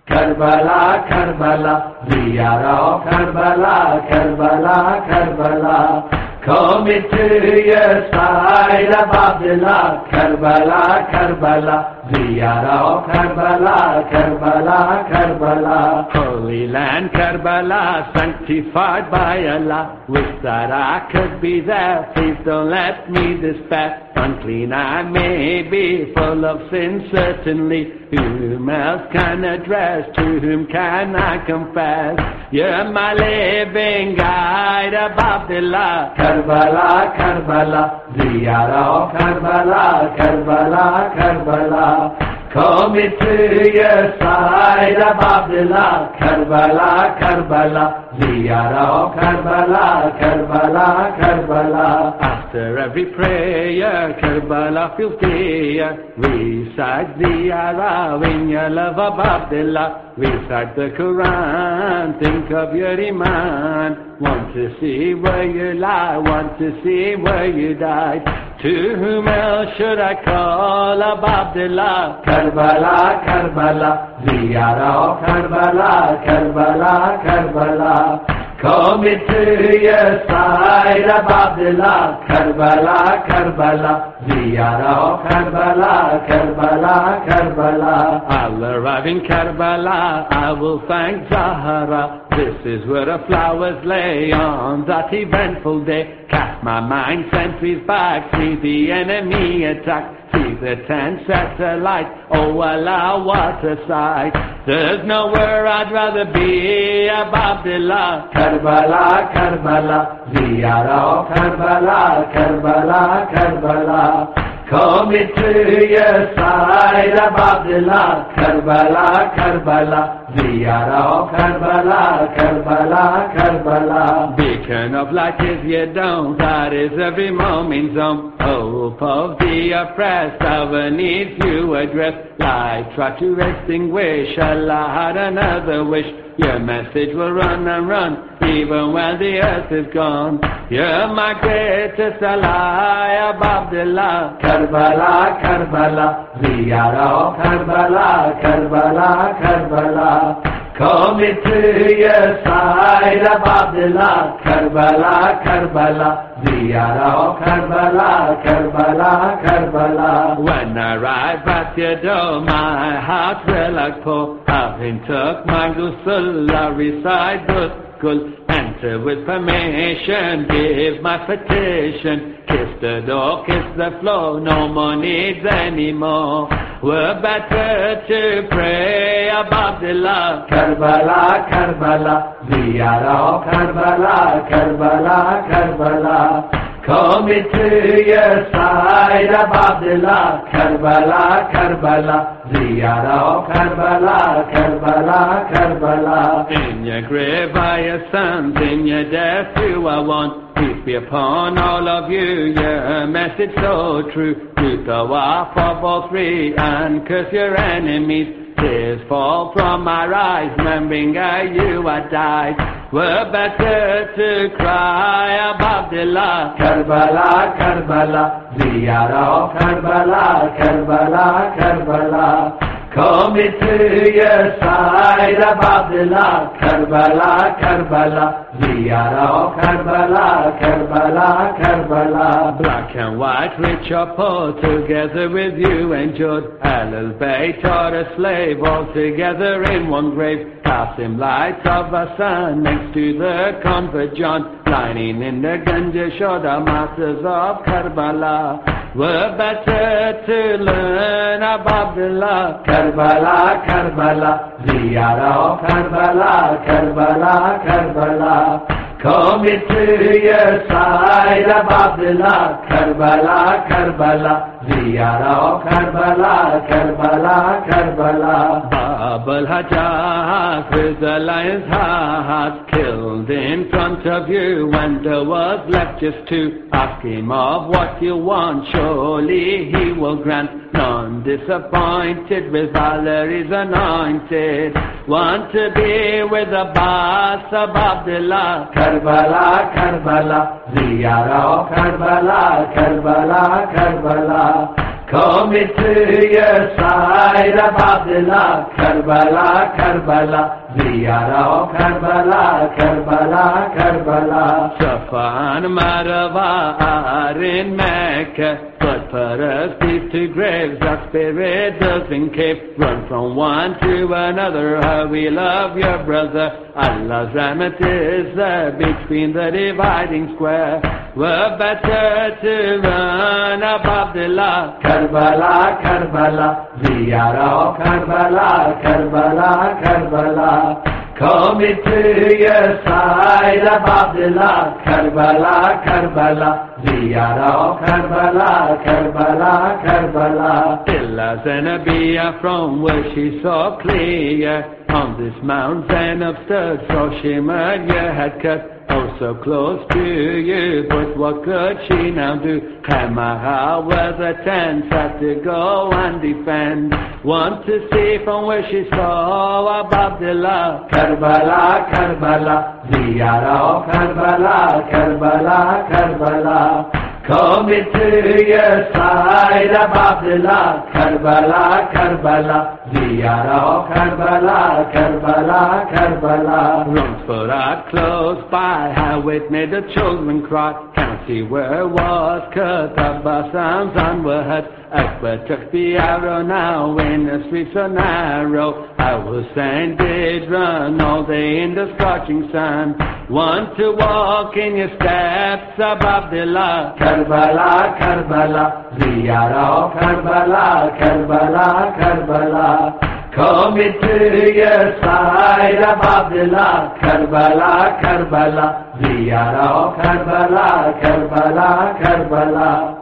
Karbala, Karbala, we are all Karbala, Karbala, Karbala. Coming to your side of Abdullah, Karbala, Karbala, we are all Karbala, Karbala, Karbala. Holy land Karbala, sanctified by Allah. Wish that I could be there, please don't let me despair. Unclean I may be, full of sin certainly. Whom else can address, to whom can I confess? You're my living guide, Abdullah. Karbala, Karbala, Ziyara, Karbala, Karbala, Karbala. Coming to your side of Abdullah, Karbala, Karbala, Ziyara, Karbala, Karbala, Karbala. After every prayer, Karbala feels dear. Recite Ziyara in your love of Abdullah. Recite the Quran, think of your Iman. Want to see where you lie, want to see where you died. To whom else should I call of Abdullah? Karbala, Karbala, Ziyara, Karbala, Karbala, Karbala. Coming to your side of Abdullah, Karbala, Karbala, Ziyara, Karbala, Karbala, Karbala. I'll arrive in Karbala, I will thank Zahra. This is where the flowers lay on that eventful day. Cast my mind centuries back, see the enemy attack. See the 10 satellites, oh Allah, what a sight. There's nowhere I'd rather be, Abdullah. Karbala, Karbala, Ziyara, Karbala, Karbala, Karbala. Coming to your side of Abdullah, Karbala, Karbala, Ziyara, Karbala, Karbala, Karbala. Beacon of light is your dome, that is every moment's zone. Hope of the oppressed, our needs you address. Light try to extinguish, Allah had another wish. Your message will run and run, even when the earth is gone. You're my greatest ally, Abdullah. Karbala, Karbala, Ziyara, Karbala, Karbala, Karbala. Coming to your side of Abdullah, Karbala, Karbala, Ziyara, Karbala, Karbala, Karbala. When I arrive at your door, my heart will like pour. Having took my ghusl, I recite Ghusl. Enter with permission, give my petition. Kiss the door, kiss the floor, no more needs anymore. We're better to pray of Abdullah. Karbala, Karbala, Ziyara, Karbala, Karbala, Karbala. Coming to your side of Abdullah, Karbala, Karbala, Ziyara, Karbala, Karbala, Karbala. In your grave are your sons, in your death you are one. Peace be upon all of you, your message so true. Do tawaf of all three and curse your enemies. Tears fall from my eyes, remembering how you had died. We're better to cry of Abdullah. Karbala, Karbala, Ziyara, Karbala, Karbala, Karbala. Coming to your side of Abdullah, Karbala, Karbala, Ziyara, Karbala, Karbala, Karbala. Black and white, rich or poor, together with you endured. Al-Bayt or a slave, all together in one grave. Qasim, light of a sun, next to the convert John, lining in the Ganja Shoda, masters of Karbala. We're better to learn of Abdullah. Karbala, Karbala, Ziyara, Karbala, Karbala, Karbala. Coming to your side of Abdullah, Karbala, Karbala, Ziyara, Karbala, Karbala, Karbala. Bab al-Hajjaj with the lion's heart, killed in front of you when there was left just two. Ask him of what you want, surely he will grant. None disappointed with Valerie's anointed. Want to be with the boss of Abdullah. Karbala, Karbala, Ziyara, Karbala, Karbala, Karbala. Call me to your side of Abdullah, Karbala, Karbala, Ziyara, Karbala, Karbala, Karbala. Safa and Marwa are in Mecca, but for us these two graves, our spirit doesn't keep. Run from one to another, how we love your brother. Allah's rahmat is there between the dividing square. We're better to run up Abdullah, Karbala, Karbala, Ziyara, Karbala, Karbala, Karbala. Call me to your side of Abdullah, Karbala, Karbala, Ziyara, Karbala, Karbala, Karbala. Illah's Nabiya from where she saw clear. On this Mount Zainab stood, so shimmered your head cut. Oh, so close to you, but what could she now do? Kamaha was a tent, had to go and defend. Want to see from where she saw Abdullah, Karbala, Karbala, Ziyara, Karbala, Karbala, Karbala. Call me to your side of Abdullah, Karbala, Karbala, Ziyara, Karbala, Karbala, Karbala. Runs for out close by, how it made the children cry. Can't see where it was cut, Abbasam's on were hurt. Akbar took the arrow now in the streets so narrow. Hussein did run all day in the scorching sun. Want to walk in your steps of Abdullah, Karbala, Karbala, Ziyara, Karbala, Karbala, Karbala. Call me to your side of Abdullah, Karbala, Karbala, Ziyara, Karbala, Karbala, Karbala.